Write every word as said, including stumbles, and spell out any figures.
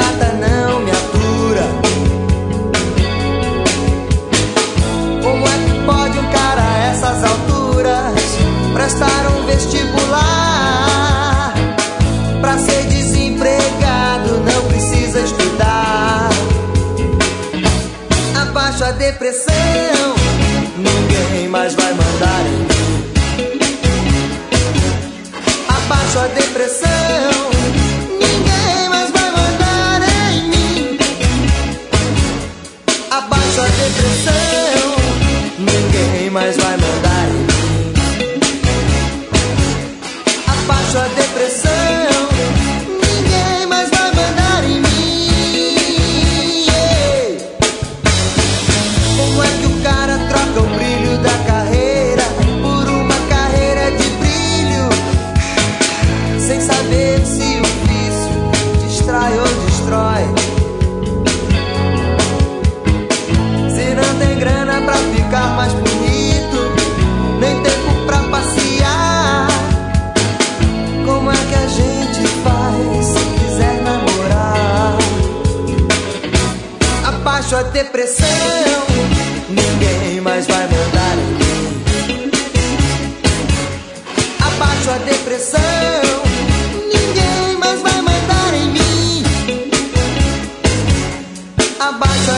gata não me atura. Como é que pode um cara a essas alturas prestar um vestibular? Pra ser desempregado não precisa estudar. Abaixo a depressão, ninguém mais vai mandar em mim. Abaixo a depressão, ninguém mais vai mandar em mim. Abaixo a depressão, ninguém mais vai mandar em mim. Abaixo a depressão, ninguém mais vai mandar em mim. Yeah. Como é que o cara troca o brilho da carreira por uma carreira de brilho, sem saber se o vício distrai ou destrói? Se não tem grana pra ficar mais bonito, nem tempo pra passear, como é que a gente faz se quiser namorar? Abaixo a depressão, ninguém mais vai mandar em mim. Abaixo a depressão, ninguém mais vai mandar em mim. Abaixo